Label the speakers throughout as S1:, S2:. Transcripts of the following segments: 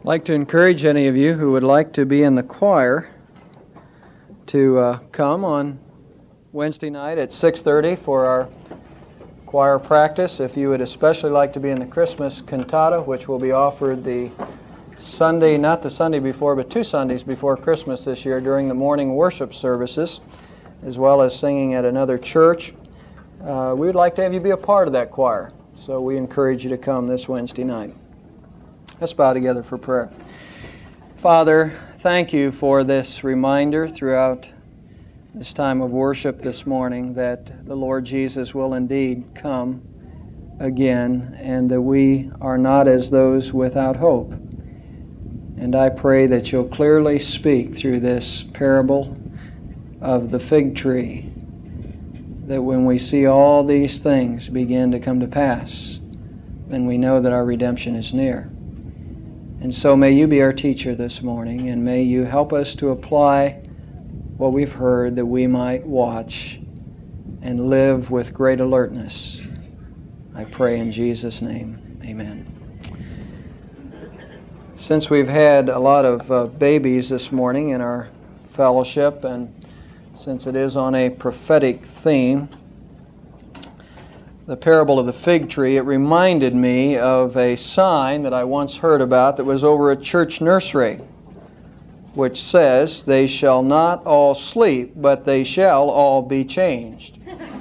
S1: I'd like to encourage any of you who would like to be in the choir to come on Wednesday night at 6:30 for our choir practice. If you would especially like to be in the Christmas cantata, which will be offered the Sunday, not the Sunday before, but 2 Sundays before Christmas this year during the morning worship services, as well as singing at another church. We would like to have you be a part of that choir, so we encourage you to come this Wednesday night. Let's bow together for prayer. Father, thank you for this reminder throughout this time of worship this morning that the Lord Jesus will indeed come again and that we are not as those without hope. And I pray that you'll clearly speak through this parable of the fig tree, that when we see all these things begin to come to pass, then we know that our redemption is near. And so may you be our teacher this morning, and may you help us to apply what we've heard that we might watch and live with great alertness. I pray in Jesus' name, amen. Since we've had a lot of babies this morning in our fellowship, and since it is on a prophetic theme, the parable of the fig tree, it reminded me of a sign that I once heard about that was over a church nursery, which says, "They shall not all sleep, but they shall all be changed."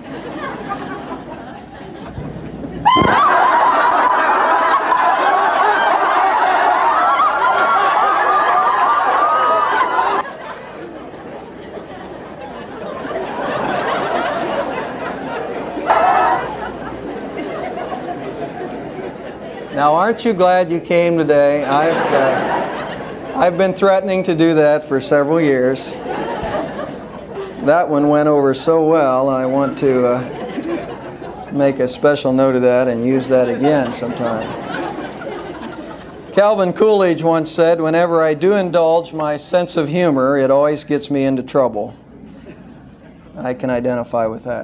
S1: Now, aren't you glad you came today? I've been threatening to do that for several years. That one went over so well, I want to make a special note of that and use that again sometime. Calvin Coolidge once said, "Whenever I do indulge my sense of humor, it always gets me into trouble." I can identify with that.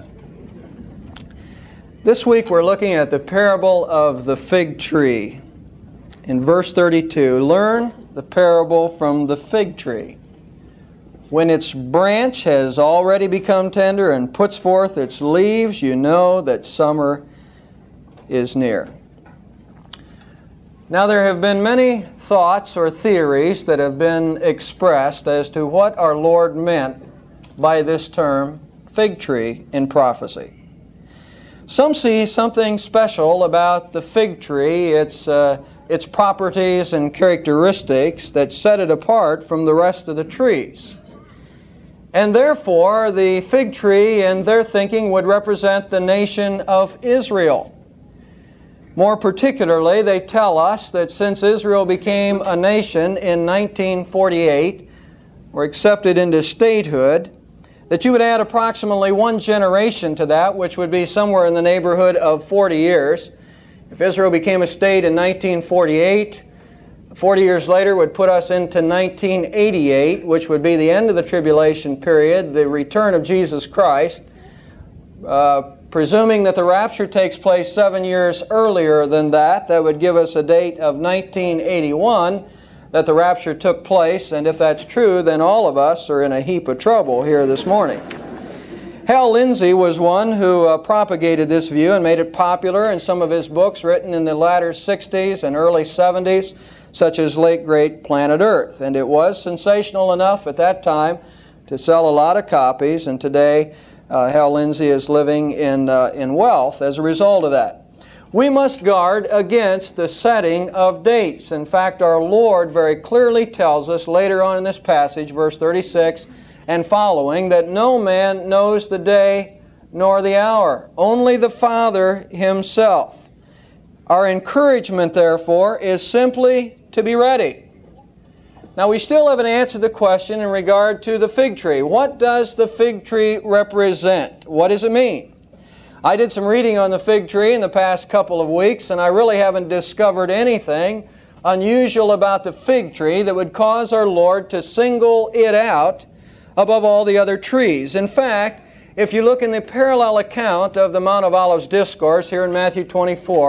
S1: This week we're looking at the parable of the fig tree. In verse 32, learn the parable from the fig tree. When its branch has already become tender and puts forth its leaves, you know that summer is near. Now there have been many thoughts or theories that have been expressed as to what our Lord meant by this term, fig tree, in prophecy. Some see something special about the fig tree, its properties and characteristics that set it apart from the rest of the trees. And therefore, the fig tree, in their thinking, would represent the nation of Israel. More particularly, they tell us that since Israel became a nation in 1948, or accepted into statehood, that you would add approximately 1 generation to that, which would be somewhere in the neighborhood of 40 years. If Israel became a state in 1948, 40 years later would put us into 1988, which would be the end of the tribulation period, the return of Jesus Christ. Presuming that the rapture takes place 7 years earlier than that, that would give us a date of 1981. That the rapture took place, and if that's true, then all of us are in a heap of trouble here this morning. Hal Lindsey was one who propagated this view and made it popular in some of his books written in the latter 60s and early 70s, such as Late Great Planet Earth. And it was sensational enough at that time to sell a lot of copies, and today Hal Lindsey is living in wealth as a result of that. We must guard against the setting of dates. In fact, our Lord very clearly tells us later on in this passage, verse 36 and following, that no man knows the day nor the hour, only the Father Himself. Our encouragement, therefore, is simply to be ready. Now, we still haven't answered the question in regard to the fig tree. What does the fig tree represent? What does it mean? I did some reading on the fig tree in the past couple of weeks, and I really haven't discovered anything unusual about the fig tree that would cause our Lord to single it out above all the other trees. In fact, if you look in the parallel account of the Mount of Olives discourse here in Matthew 24,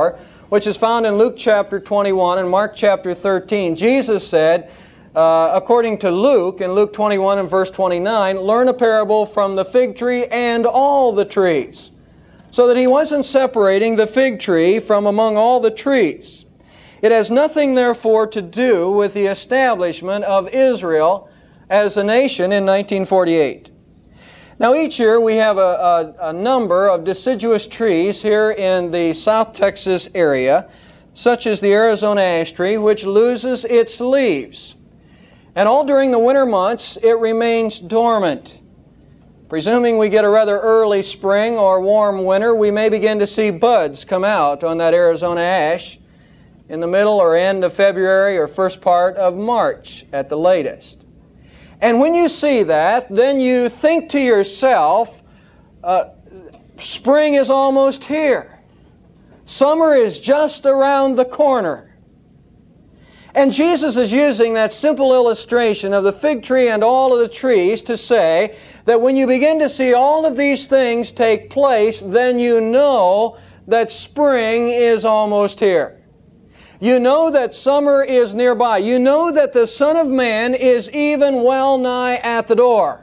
S1: which is found in Luke chapter 21 and Mark chapter 13. Jesus said, according to Luke, in Luke 21 and verse 29, learn a parable from the fig tree and all the trees. So that He wasn't separating the fig tree from among all the trees. It has nothing, therefore, to do with the establishment of Israel as a nation in 1948. Now, each year we have a number of deciduous trees here in the South Texas area, such as the Arizona ash tree, which loses its leaves. And all during the winter months, it remains dormant. Presuming we get a rather early spring or warm winter, we may begin to see buds come out on that Arizona ash in the middle or end of February or first part of March at the latest. And when you see that, then you think to yourself, spring is almost here. Summer is just around the corner. And Jesus is using that simple illustration of the fig tree and all of the trees to say that when you begin to see all of these things take place, then you know that spring is almost here. You know that summer is nearby. You know that the Son of Man is even well nigh at the door.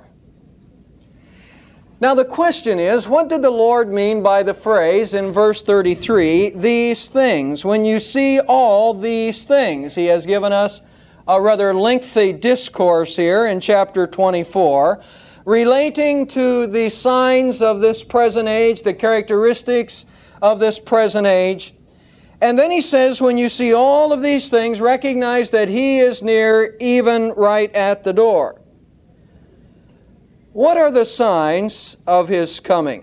S1: Now the question is, what did the Lord mean by the phrase in verse 33, these things? When you see all these things, He has given us a rather lengthy discourse here in chapter 24, relating to the signs of this present age, the characteristics of this present age. And then He says, when you see all of these things, recognize that He is near, even right at the door. What are the signs of His coming?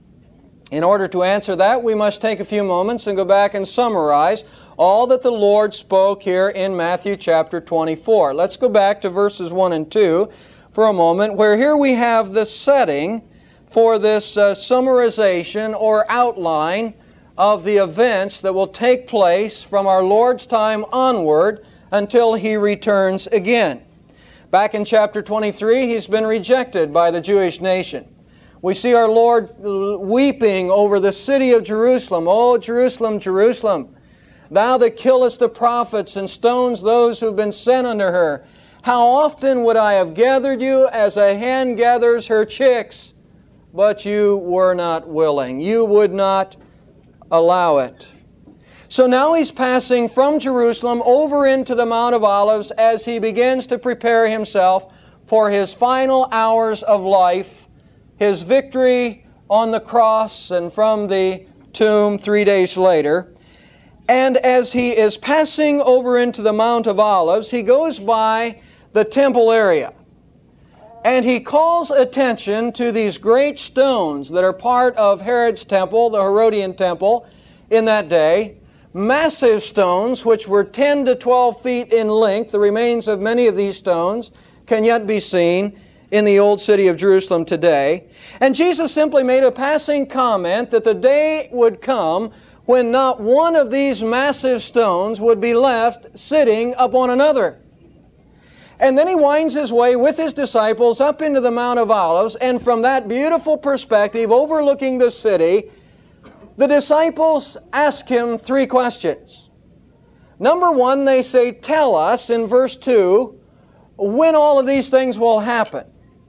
S1: In order to answer that, we must take a few moments and go back and summarize all that the Lord spoke here in Matthew chapter 24. Let's go back to verses 1 and 2 for a moment, where here we have the setting for this summarization or outline of the events that will take place from our Lord's time onward until He returns again. Back in chapter 23, He's been rejected by the Jewish nation. We see our Lord weeping over the city of Jerusalem. "O Jerusalem, Jerusalem, thou that killest the prophets and stones those who have been sent unto her. How often would I have gathered you as a hen gathers her chicks, but you were not willing." You would not allow it. So now He's passing from Jerusalem over into the Mount of Olives as He begins to prepare Himself for His final hours of life, His victory on the cross and from the tomb 3 days later. And as He is passing over into the Mount of Olives, He goes by the temple area. And He calls attention to these great stones that are part of Herod's temple, the Herodian temple, in that day. Massive stones which were 10 to 12 feet in length. The remains of many of these stones can yet be seen in the old city of Jerusalem today. And Jesus simply made a passing comment that the day would come when not one of these massive stones would be left sitting upon another. And then He winds His way with His disciples up into the Mount of Olives, and from that beautiful perspective overlooking the city, the disciples ask Him 3 questions. Number 1, they say, tell us, in verse 2, when all of these things will happen.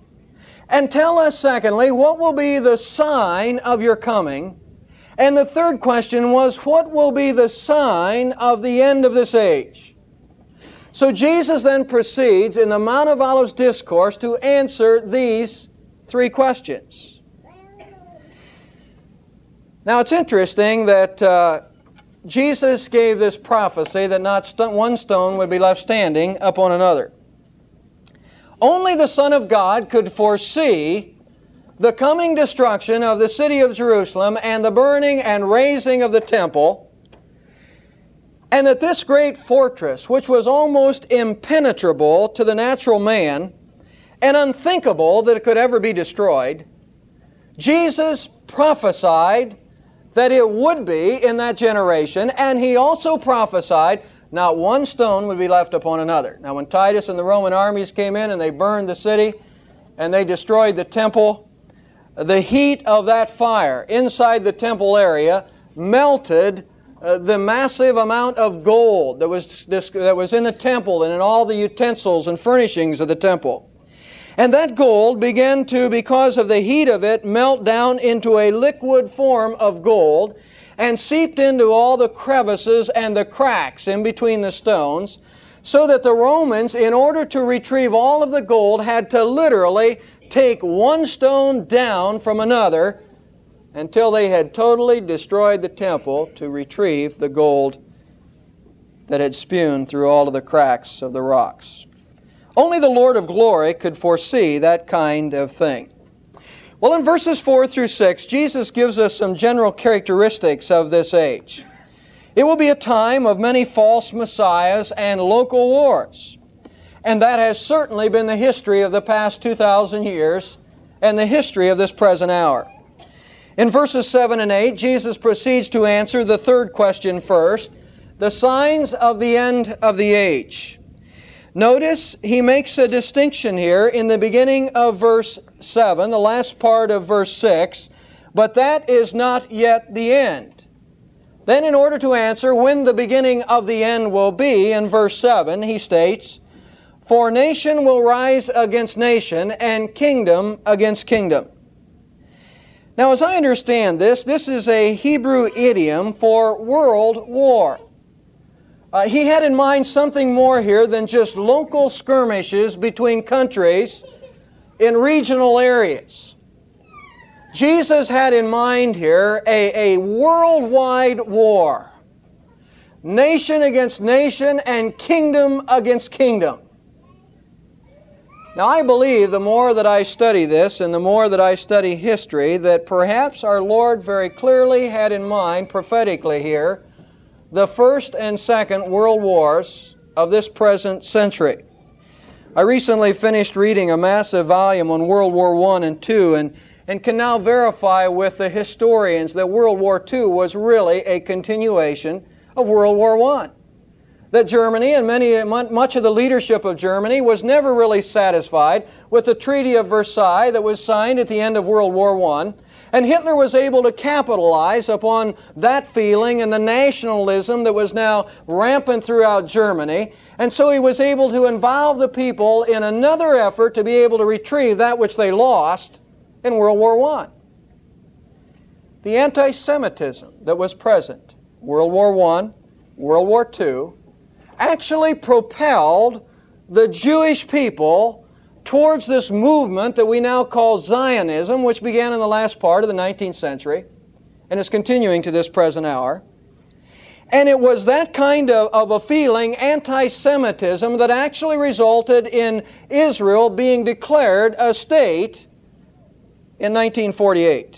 S1: And tell us, secondly, what will be the sign of your coming. And the third question was, what will be the sign of the end of this age? So Jesus then proceeds in the Mount of Olives discourse to answer these 3 questions. Now it's interesting that Jesus gave this prophecy that not one stone would be left standing upon another. Only the Son of God could foresee the coming destruction of the city of Jerusalem and the burning and razing of the temple, and that this great fortress, which was almost impenetrable to the natural man and unthinkable that it could ever be destroyed, Jesus prophesied that it would be in that generation, and He also prophesied not one stone would be left upon another. Now when Titus and the Roman armies came in and they burned the city and they destroyed the temple, the heat of that fire inside the temple area melted the massive amount of gold that was in the temple and in all the utensils and furnishings of the temple. And that gold began to, because of the heat of it, melt down into a liquid form of gold and seeped into all the crevices and the cracks in between the stones, so that the Romans, in order to retrieve all of the gold, had to literally take one stone down from another until they had totally destroyed the temple to retrieve the gold that had spewed through all of the cracks of the rocks. Only the Lord of glory could foresee that kind of thing. Well, in verses 4 through 6, Jesus gives us some general characteristics of this age. It will be a time of many false messiahs and local wars. And that has certainly been the history of the past 2,000 years and the history of this present hour. In verses 7 and 8, Jesus proceeds to answer the third question first, the signs of the end of the age. Notice he makes a distinction here in the beginning of verse 7, the last part of verse 6, but that is not yet the end. Then in order to answer when the beginning of the end will be, in verse 7 he states, "For nation will rise against nation, and kingdom against kingdom." Now as I understand this is a Hebrew idiom for world war. He had in mind something more here than just local skirmishes between countries in regional areas. Jesus had in mind here a worldwide war. Nation against nation and kingdom against kingdom. Now I believe the more that I study this and the more that I study history, that perhaps our Lord very clearly had in mind prophetically here the First and Second World Wars of this present century. I recently finished reading a massive volume on World War I and II and can now verify with the historians that World War II was really a continuation of World War I. That Germany and much of the leadership of Germany was never really satisfied with the Treaty of Versailles that was signed at the end of World War I. And Hitler was able to capitalize upon that feeling and the nationalism that was now rampant throughout Germany. And so he was able to involve the people in another effort to be able to retrieve that which they lost in World War I. The anti-Semitism that was present, World War I, World War II, actually propelled the Jewish people towards this movement that we now call Zionism, which began in the last part of the 19th century and is continuing to this present hour. And it was that kind of a feeling, anti-Semitism, that actually resulted in Israel being declared a state in 1948.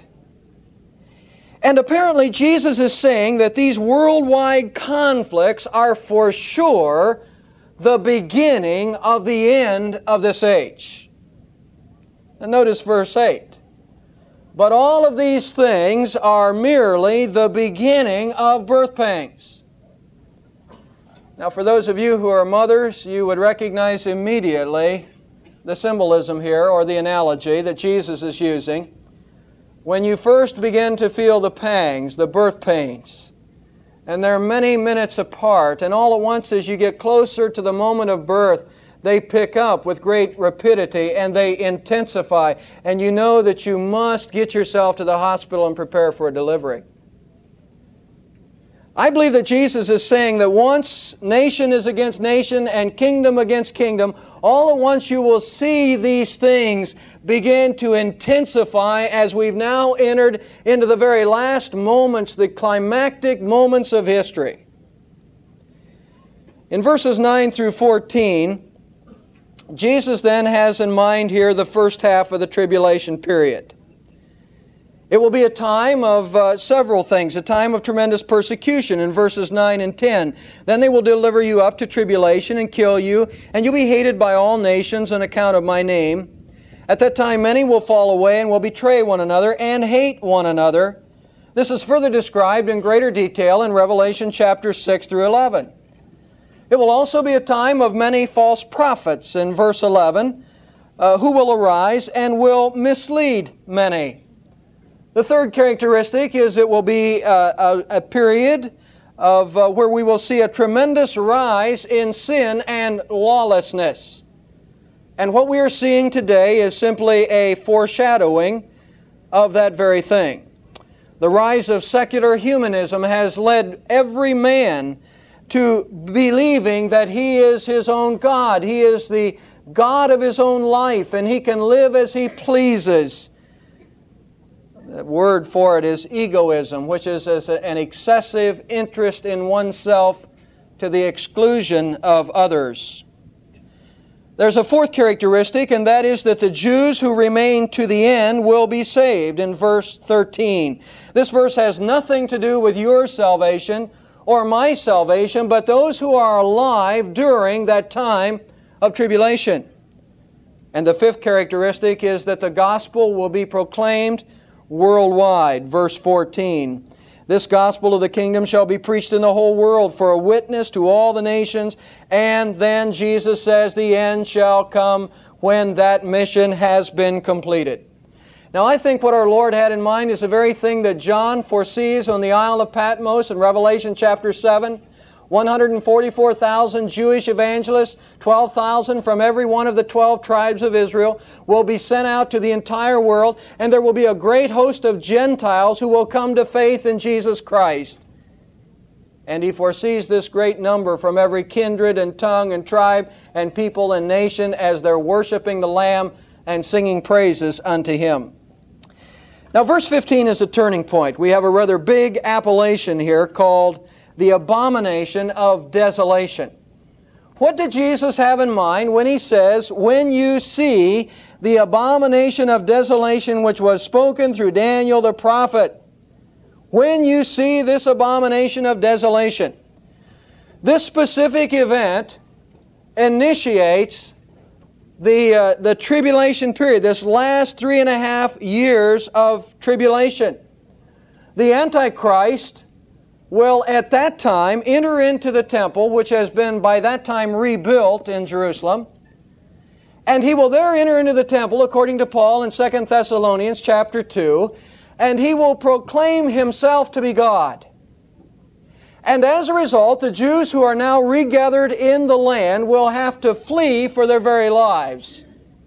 S1: And apparently Jesus is saying that these worldwide conflicts are for sure the beginning of the end of this age. And notice verse 8. But all of these things are merely the beginning of birth pangs. Now for those of you who are mothers, you would recognize immediately the symbolism here, or the analogy that Jesus is using. When you first begin to feel the pangs, the birth pains, and they're many minutes apart, and all at once as you get closer to the moment of birth, they pick up with great rapidity and they intensify, and you know that you must get yourself to the hospital and prepare for a delivery. I believe that Jesus is saying that once nation is against nation and kingdom against kingdom, all at once you will see these things begin to intensify as we've now entered into the very last moments, the climactic moments of history. In verses 9 through 14, Jesus then has in mind here the first half of the tribulation period. It will be a time of several things, a time of tremendous persecution in verses 9 and 10. Then they will deliver you up to tribulation and kill you, and you'll be hated by all nations on account of my name. At that time many will fall away and will betray one another and hate one another. This is further described in greater detail in Revelation chapter 6 through 11. It will also be a time of many false prophets in verse 11, who will arise and will mislead many. The third characteristic is it will be a period of where we will see a tremendous rise in sin and lawlessness. And what we are seeing today is simply a foreshadowing of that very thing. The rise of secular humanism has led every man to believing that he is his own God. He is the God of his own life, and he can live as he pleases. The word for it is egoism, which is an excessive interest in oneself to the exclusion of others. There's a fourth characteristic, and that is that the Jews who remain to the end will be saved in verse 13. This verse has nothing to do with your salvation or my salvation, but those who are alive during that time of tribulation. And the fifth characteristic is that the gospel will be proclaimed worldwide. Verse 14. This gospel of the kingdom shall be preached in the whole world for a witness to all the nations, and then Jesus says the end shall come when that mission has been completed. Now I think what our Lord had in mind is the very thing that John foresees on the Isle of Patmos in Revelation chapter 7. 144,000 Jewish evangelists, 12,000 from every one of the 12 tribes of Israel will be sent out to the entire world, and there will be a great host of Gentiles who will come to faith in Jesus Christ. And He foresees this great number from every kindred and tongue and tribe and people and nation as they're worshiping the Lamb and singing praises unto Him. Now verse 15 is a turning point. We have a rather big appellation here called the abomination of desolation. What did Jesus have in mind when He says, when you see the abomination of desolation which was spoken through Daniel the prophet? When you see this abomination of desolation. This specific event initiates the tribulation period, this last 3.5 years of tribulation. The Antichrist will at that time enter into the temple, which has been by that time rebuilt in Jerusalem, and he will there enter into the temple, according to Paul in 2 Thessalonians chapter 2, and he will proclaim himself to be God. And as a result, the Jews who are now regathered in the land will have to flee for their very lives.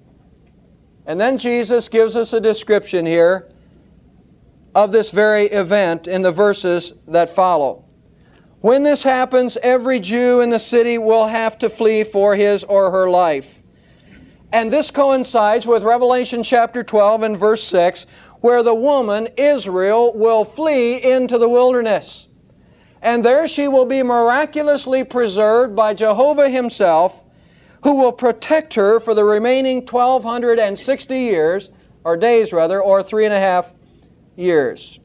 S1: And then Jesus gives us a description here of this very event in the verses that follow. When this happens, every Jew in the city will have to flee for his or her life. And this coincides with Revelation chapter 12 and verse 6, where the woman, Israel, will flee into the wilderness. And there she will be miraculously preserved by Jehovah Himself, who will protect her for the remaining 1,260 years, or days rather, or 3.5 years.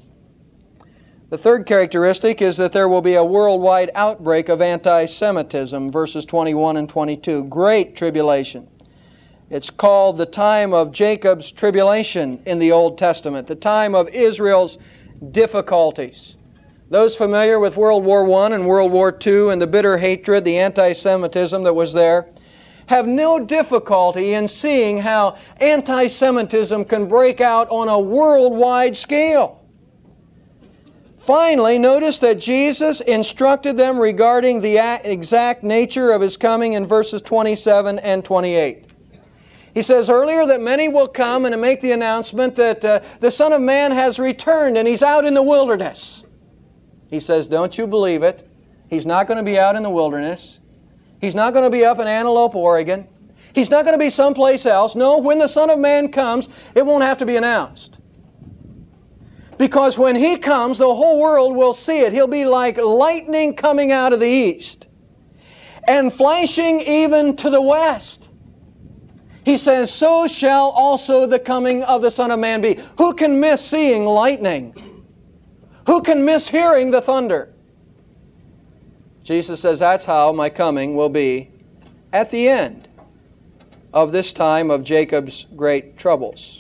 S1: The third characteristic is that there will be a worldwide outbreak of anti-Semitism, verses 21 and 22. Great tribulation. It's called the time of Jacob's tribulation in the Old Testament, the time of Israel's difficulties. Those familiar with World War I and World War II and the bitter hatred, the anti-Semitism that was there, have no difficulty in seeing how anti-Semitism can break out on a worldwide scale. Finally, notice that Jesus instructed them regarding the exact nature of His coming in verses 27 and 28. He says earlier that many will come and make the announcement that the Son of Man has returned and He's out in the wilderness. He says, don't you believe it. He's not going to be out in the wilderness. He's not going to be up in Antelope, Oregon. He's not going to be someplace else. No, when the Son of Man comes, it won't have to be announced. Because when He comes, the whole world will see it. He'll be like lightning coming out of the east and flashing even to the west. He says, so shall also the coming of the Son of Man be. Who can miss seeing lightning? Who can miss hearing the thunder? Jesus says that's how my coming will be at the end of this time of Jacob's great troubles.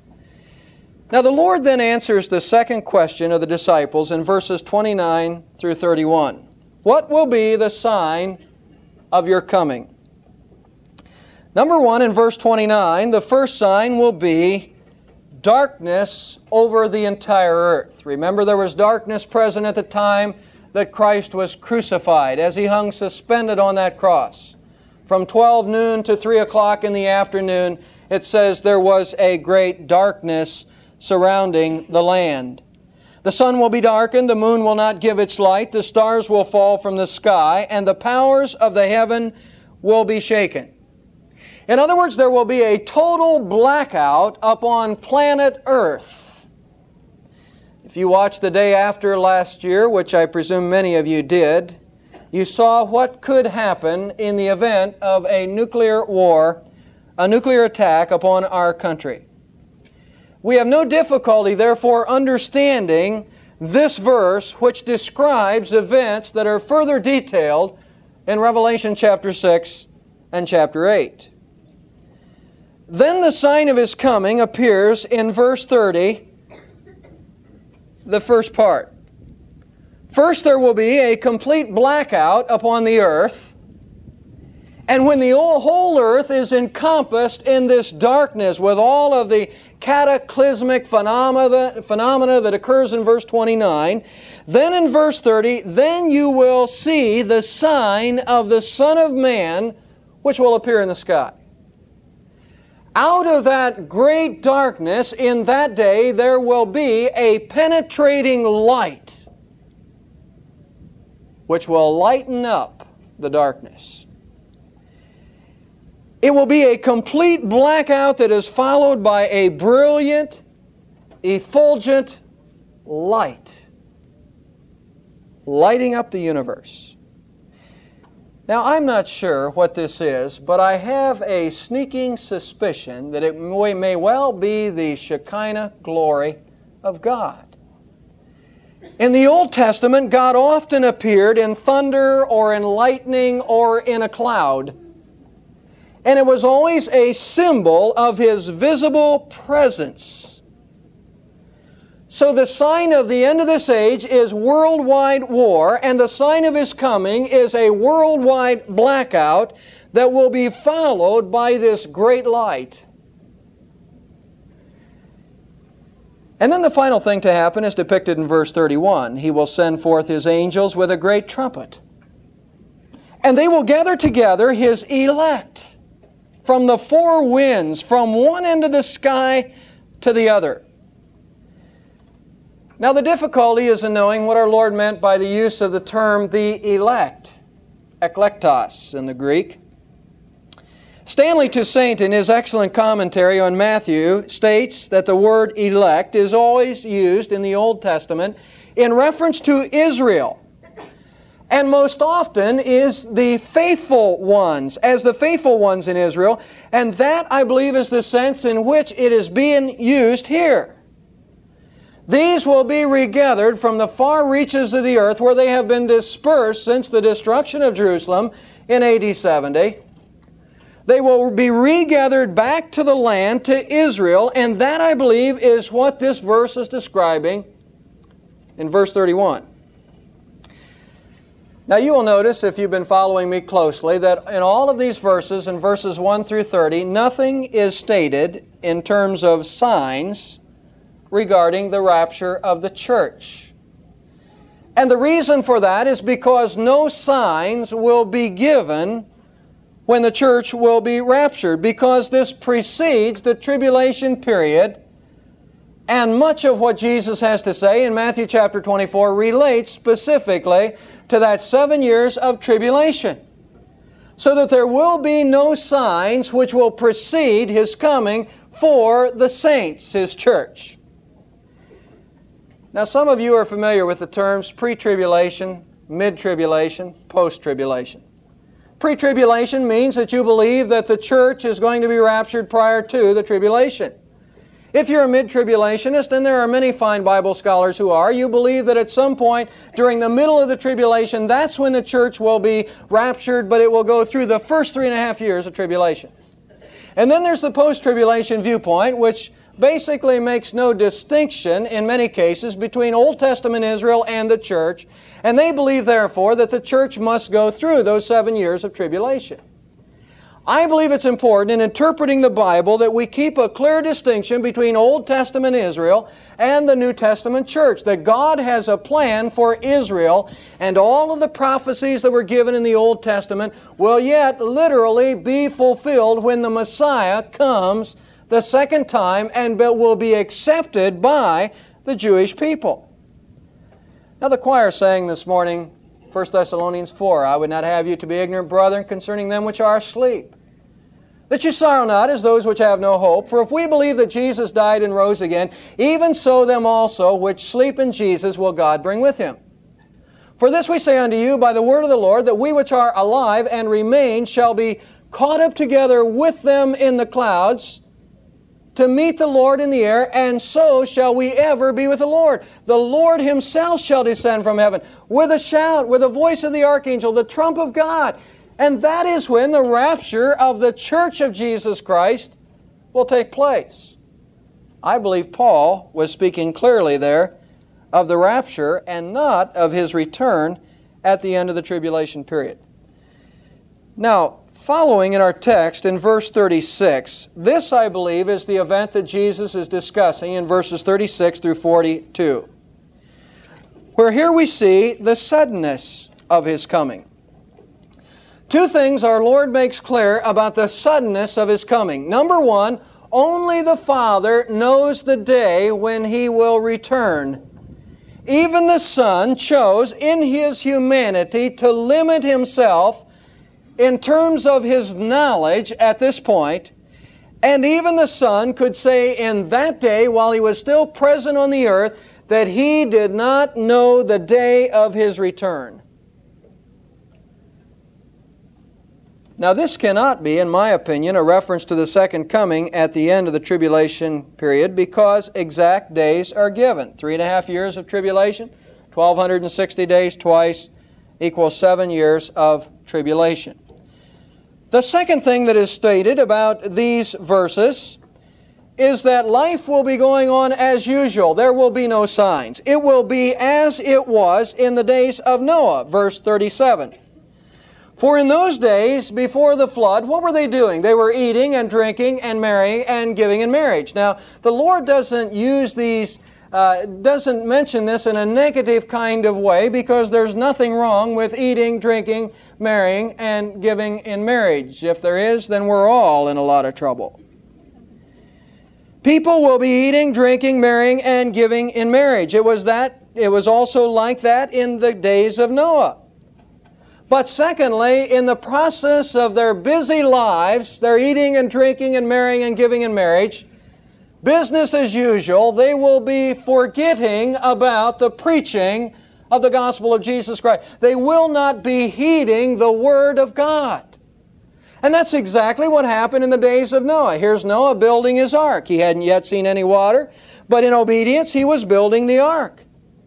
S1: Now the Lord then answers the second question of the disciples in verses 29 through 31. What will be the sign of your coming? Number one, in verse 29, the first sign will be darkness over the entire earth. Remember, there was darkness present at the time that Christ was crucified, as He hung suspended on that cross. From 12 noon to 3 o'clock in the afternoon, it says there was a great darkness surrounding the land. The sun will be darkened, the moon will not give its light, the stars will fall from the sky, and the powers of the heaven will be shaken. In other words, there will be a total blackout upon planet Earth. If you watched the day after last year, which I presume many of you did, you saw what could happen in the event of a nuclear war, a nuclear attack upon our country. We have no difficulty, therefore, understanding this verse, which describes events that are further detailed in Revelation chapter 6 and chapter 8. Then the sign of His coming appears in verse 30, the first part. First, there will be a complete blackout upon the earth. And when the whole earth is encompassed in this darkness with all of the cataclysmic phenomena that occurs in verse 29, then in verse 30, then you will see the sign of the Son of Man, which will appear in the sky. Out of that great darkness in that day, there will be a penetrating light, which will lighten up the darkness. It will be a complete blackout that is followed by a brilliant, effulgent light, lighting up the universe. Now, I'm not sure what this is, but I have a sneaking suspicion that it may well be the Shekinah glory of God. In the Old Testament, God often appeared in thunder or in lightning or in a cloud. And it was always a symbol of His visible presence. So the sign of the end of this age is worldwide war, and the sign of His coming is a worldwide blackout that will be followed by this great light. And then the final thing to happen is depicted in verse 31. He will send forth His angels with a great trumpet, and they will gather together His elect from the four winds, from one end of the sky to the other. Now the difficulty is in knowing what our Lord meant by the use of the term the elect, eklektos in the Greek. Stanley Toussaint, in his excellent commentary on Matthew, states that the word elect is always used in the Old Testament in reference to Israel, and most often is the faithful ones, as the faithful ones in Israel, and that, I believe, is the sense in which it is being used here. These will be regathered from the far reaches of the earth where they have been dispersed since the destruction of Jerusalem in AD 70. They will be regathered back to the land, to Israel, and that, I believe, is what this verse is describing in verse 31. Now you will notice, if you've been following me closely, that in all of these verses, in verses 1 through 30, nothing is stated in terms of signs regarding the rapture of the church. And the reason for that is because no signs will be given when the church will be raptured, because this precedes the tribulation period. And much of what Jesus has to say in Matthew chapter 24 relates specifically to that 7 years of tribulation. So that there will be no signs which will precede His coming for the saints, His church. Now some of you are familiar with the terms pre-tribulation, mid-tribulation, post-tribulation. Pre-tribulation means that you believe that the church is going to be raptured prior to the tribulation. If you're a mid-tribulationist, and there are many fine Bible scholars who are, you believe that at some point during the middle of the tribulation, that's when the church will be raptured, but it will go through the first 3.5 years of tribulation. And then there's the post-tribulation viewpoint, which basically makes no distinction in many cases between Old Testament Israel and the church, and they believe therefore that the church must go through those 7 years of tribulation. I believe it's important in interpreting the Bible that we keep a clear distinction between Old Testament Israel and the New Testament church. That God has a plan for Israel, and all of the prophecies that were given in the Old Testament will yet literally be fulfilled when the Messiah comes the second time and will be accepted by the Jewish people. Now the choir sang this morning 1 Thessalonians 4, I would not have you to be ignorant, brethren, concerning them which are asleep, that you sorrow not as those which have no hope. For if we believe that Jesus died and rose again, even so them also which sleep in Jesus will God bring with Him. For this we say unto you by the word of the Lord, that we which are alive and remain shall be caught up together with them in the clouds, to meet the Lord in the air, and so shall we ever be with the Lord. The Lord Himself shall descend from heaven with a shout, with the voice of the archangel, the trump of God. And that is when the rapture of the church of Jesus Christ will take place. I believe Paul was speaking clearly there of the rapture and not of His return at the end of the tribulation period. Now, following in our text in verse 36, this, I believe, is the event that Jesus is discussing in verses 36 through 42, where here we see the suddenness of His coming. Two things our Lord makes clear about the suddenness of His coming. Number one, only the Father knows the day when He will return. Even the Son chose in His humanity to limit Himself in terms of His knowledge at this point, and even the Son could say in that day, while He was still present on the earth, that He did not know the day of His return. Now this cannot be, in my opinion, a reference to the second coming at the end of the tribulation period, because exact days are given. 3.5 years of tribulation, 1,260 days twice, equals 7 years of tribulation. The second thing that is stated about these verses is that life will be going on as usual. There will be no signs. It will be as it was in the days of Noah, verse 37. For in those days before the flood, what were they doing? They were eating and drinking and marrying and giving in marriage. Now, the Lord doesn't use these doesn't mention this in a negative kind of way, because there's nothing wrong with eating, drinking, marrying, and giving in marriage. If there is, then we're all in a lot of trouble. People will be eating, drinking, marrying, and giving in marriage. It was also like that in the days of Noah. But secondly, in the process of their busy lives, they're eating and drinking and marrying and giving in marriage, business as usual, they will be forgetting about the preaching of the gospel of Jesus Christ. They will not be heeding the Word of God. And that's exactly what happened in the days of Noah. Here's Noah building his ark. He hadn't yet seen any water, but in obedience he was building the ark.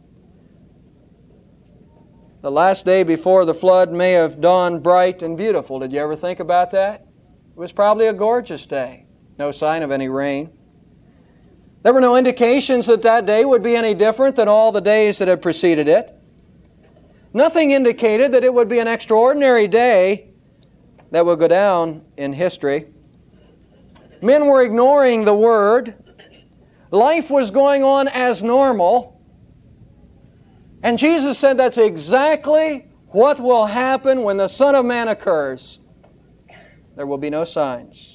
S1: The last day before the flood may have dawned bright and beautiful. Did you ever think about that? It was probably a gorgeous day. No sign of any rain. There were no indications that that day would be any different than all the days that had preceded it. Nothing indicated that it would be an extraordinary day that would go down in history. Men were ignoring the Word. Life was going on as normal. And Jesus said that's exactly what will happen when the Son of Man occurs. There will be no signs.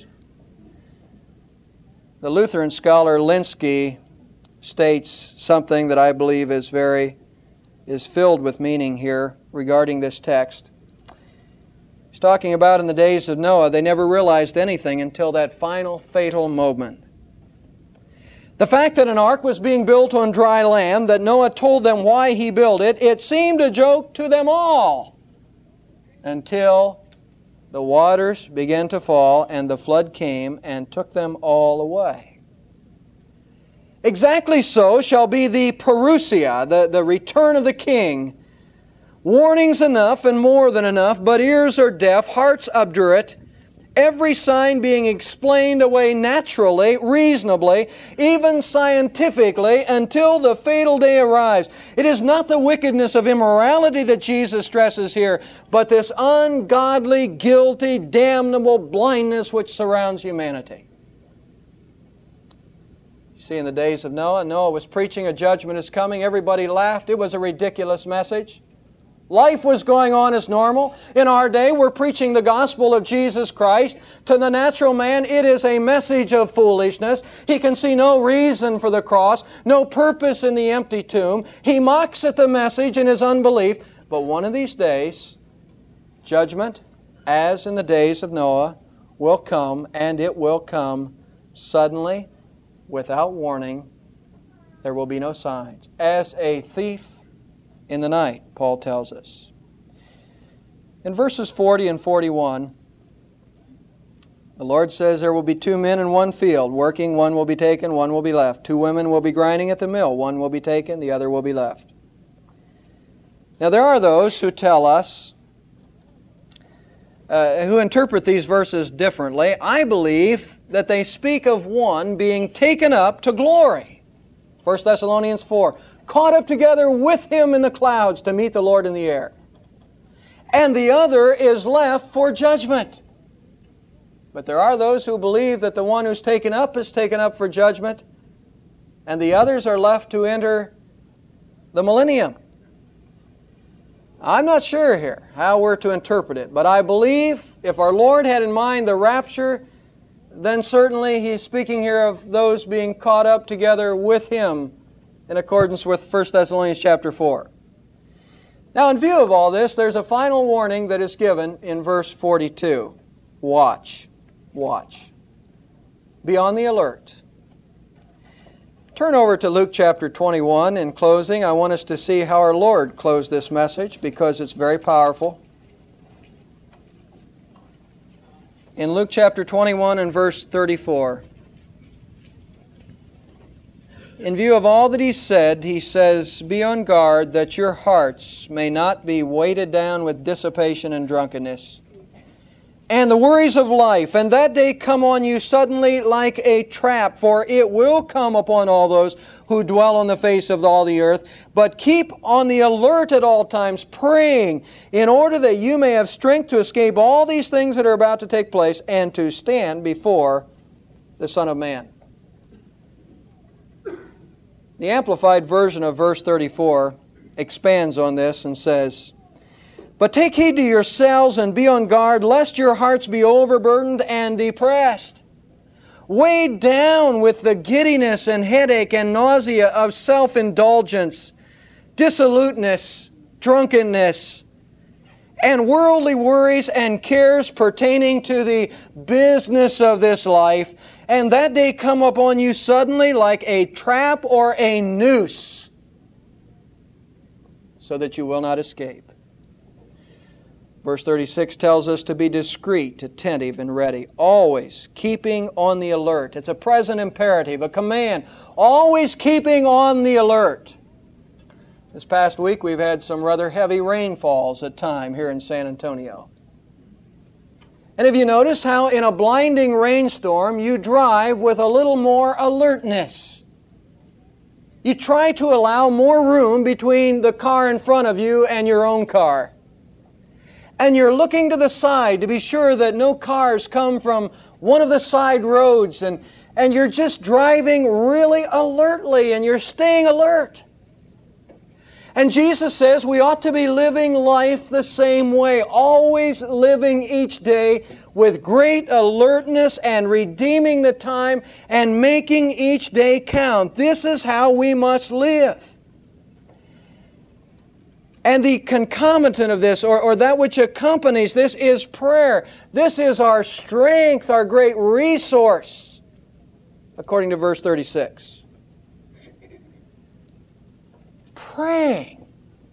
S1: The Lutheran scholar Linsky states something that I believe is filled with meaning here regarding this text. He's talking about in the days of Noah, they never realized anything until that final fatal moment. The fact that an ark was being built on dry land, that Noah told them why he built it, it seemed a joke to them all until the waters began to fall and the flood came and took them all away. Exactly so shall be the parousia, the return of the King. Warnings enough and more than enough, but ears are deaf, hearts obdurate, Every sign being explained away naturally, reasonably, even scientifically, until the fatal day arrives. It is not the wickedness of immorality that Jesus stresses here, but this ungodly, guilty, damnable blindness which surrounds humanity. You see, in the days of Noah was preaching a judgment is coming. Everybody laughed. It was a ridiculous message. Life was going on as normal. In our day, we're preaching the gospel of Jesus Christ. To the natural man, it is a message of foolishness. He can see no reason for the cross, no purpose in the empty tomb. He mocks at the message in his unbelief. But one of these days, judgment, as in the days of Noah, will come, and it will come suddenly, without warning. There will be no signs. As a thief in the night, Paul tells us. In verses 40 and 41, the Lord says there will be 2 men in one field, working, one will be taken, one will be left. 2 women will be grinding at the mill, one will be taken, the other will be left. Now there are those who tell us, who interpret these verses differently. I believe that they speak of one being taken up to glory. 1 Thessalonians 4, caught up together with Him in the clouds to meet the Lord in the air. And the other is left for judgment. But there are those who believe that the one who's taken up is taken up for judgment, and the others are left to enter the millennium. I'm not sure here how we're to interpret it, but I believe if our Lord had in mind the rapture, then certainly He's speaking here of those being caught up together with Him in accordance with 1 Thessalonians chapter 4. Now, in view of all this, there's a final warning that is given in verse 42. Watch. Watch. Be on the alert. Turn over to Luke chapter 21. In closing, I want us to see how our Lord closed this message because it's very powerful. In Luke chapter 21 and verse 34, in view of all that He said, He says, be on guard that your hearts may not be weighted down with dissipation and drunkenness, and the worries of life, and that day come on you suddenly like a trap, for it will come upon all those who dwell on the face of all the earth. But keep on the alert at all times, praying, in order that you may have strength to escape all these things that are about to take place, and to stand before the Son of Man. The Amplified Version of verse 34 expands on this and says, but take heed to yourselves and be on guard, lest your hearts be overburdened and depressed, weighed down with the giddiness and headache and nausea of self-indulgence, dissoluteness, drunkenness, and worldly worries and cares pertaining to the business of this life, and that day come upon you suddenly like a trap or a noose, so that you will not escape. Verse 36 tells us to be discreet, attentive, and ready, always keeping on the alert. It's a present imperative, a command, always keeping on the alert. This past week we've had some rather heavy rainfalls at times here in San Antonio. And have you noticed how in a blinding rainstorm you drive with a little more alertness? You try to allow more room between the car in front of you and your own car. And you're looking to the side to be sure that no cars come from one of the side roads, and you're just driving really alertly, and you're staying alert. And Jesus says we ought to be living life the same way, always living each day with great alertness and redeeming the time and making each day count. This is how we must live. And the concomitant of this, or that which accompanies this, is prayer. This is our strength, our great resource, according to verse 36. Praying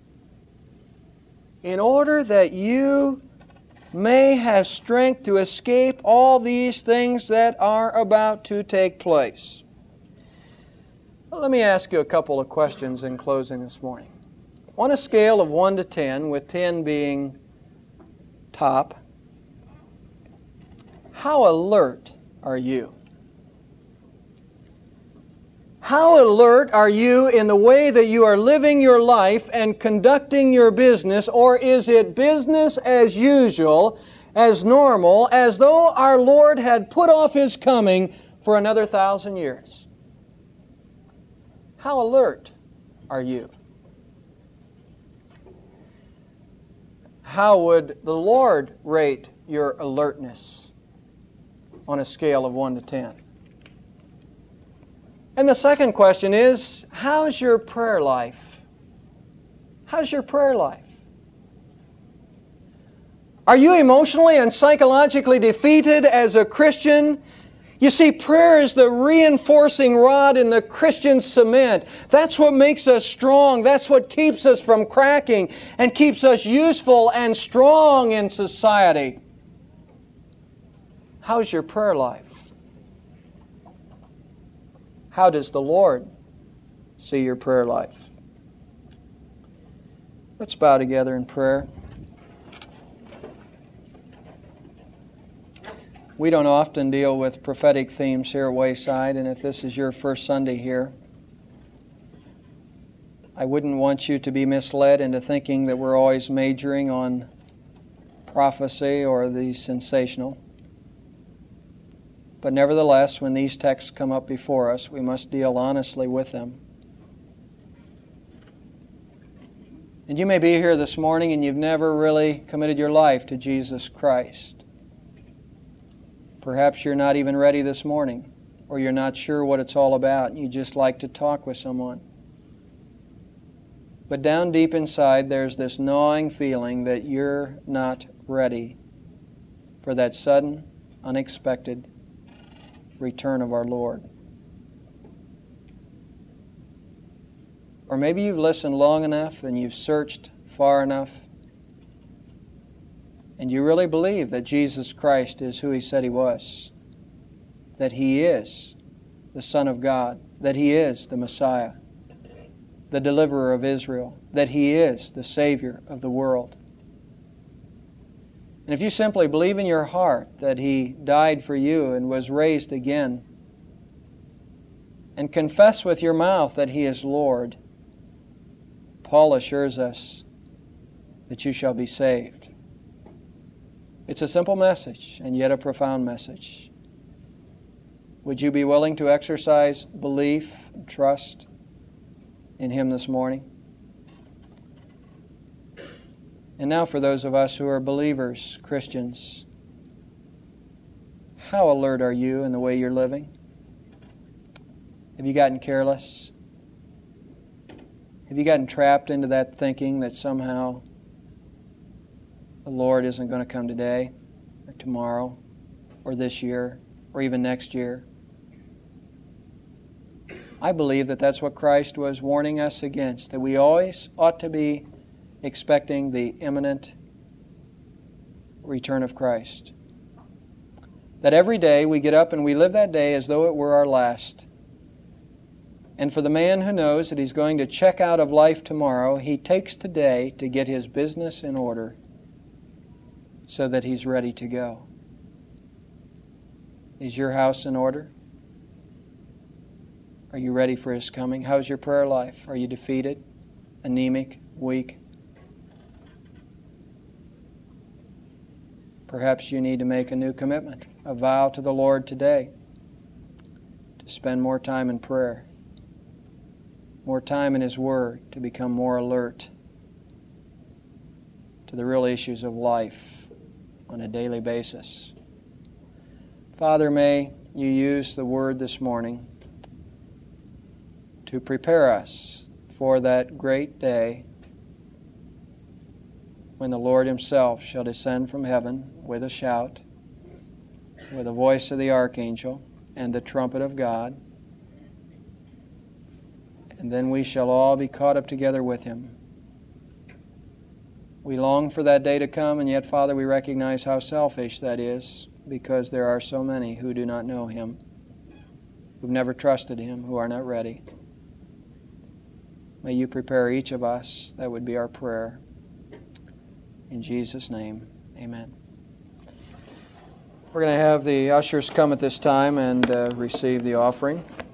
S1: in order that you may have strength to escape all these things that are about to take place. Well, let me ask you a couple of questions in closing this morning. On a scale of 1 to 10, with 10 being top, How alert are you? How alert are you in the way that you are living your life and conducting your business, or is it business as usual, as normal, as though our Lord had put off His coming for another 1,000 years? How alert are you? How would the Lord rate your alertness on a scale of 1 to 10? And the second question is, how's your prayer life? How's your prayer life? Are you emotionally and psychologically defeated as a Christian? You see, prayer is the reinforcing rod in the Christian cement. That's what makes us strong. That's what keeps us from cracking and keeps us useful and strong in society. How's your prayer life? How does the Lord see your prayer life? Let's bow together in prayer. We don't often deal with prophetic themes here at Wayside, and if this is your first Sunday here, I wouldn't want you to be misled into thinking that we're always majoring on prophecy or the sensational. But nevertheless, when these texts come up before us, we must deal honestly with them. And you may be here this morning and you've never really committed your life to Jesus Christ. Perhaps you're not even ready this morning, or you're not sure what it's all about and you just like to talk with someone. But down deep inside, there's this gnawing feeling that you're not ready for that sudden, unexpected return of our Lord. Or maybe you've listened long enough and you've searched far enough and you really believe that Jesus Christ is who He said He was, that He is the Son of God, that He is the Messiah, the deliverer of Israel, that He is the Savior of the world. And if you simply believe in your heart that He died for you and was raised again, and confess with your mouth that He is Lord, Paul assures us that you shall be saved. It's a simple message, and yet a profound message. Would you be willing to exercise belief and trust in Him this morning? And now for those of us who are believers, Christians, how alert are you in the way you're living? Have you gotten careless? Have you gotten trapped into that thinking that somehow the Lord isn't going to come today or tomorrow or this year or even next year? I believe that that's what Christ was warning us against, that we always ought to be expecting the imminent return of Christ. That every day we get up and we live that day as though it were our last. And for the man who knows that he's going to check out of life tomorrow, he takes today to get his business in order so that he's ready to go. Is your house in order? Are you ready for His coming? How's your prayer life? Are you defeated, anemic, weak? Perhaps you need to make a new commitment, a vow to the Lord today to spend more time in prayer, more time in His Word, to become more alert to the real issues of life on a daily basis. Father, may You use the Word this morning to prepare us for that great day when the Lord Himself shall descend from heaven with a shout, with the voice of the archangel and the trumpet of God, and then we shall all be caught up together with Him. We long for that day to come, and yet, Father, we recognize how selfish that is, because there are so many who do not know Him, who've never trusted Him, who are not ready. May You prepare each of us. That would be our prayer. In Jesus' name, amen. We're going to have the ushers come at this time and receive the offering.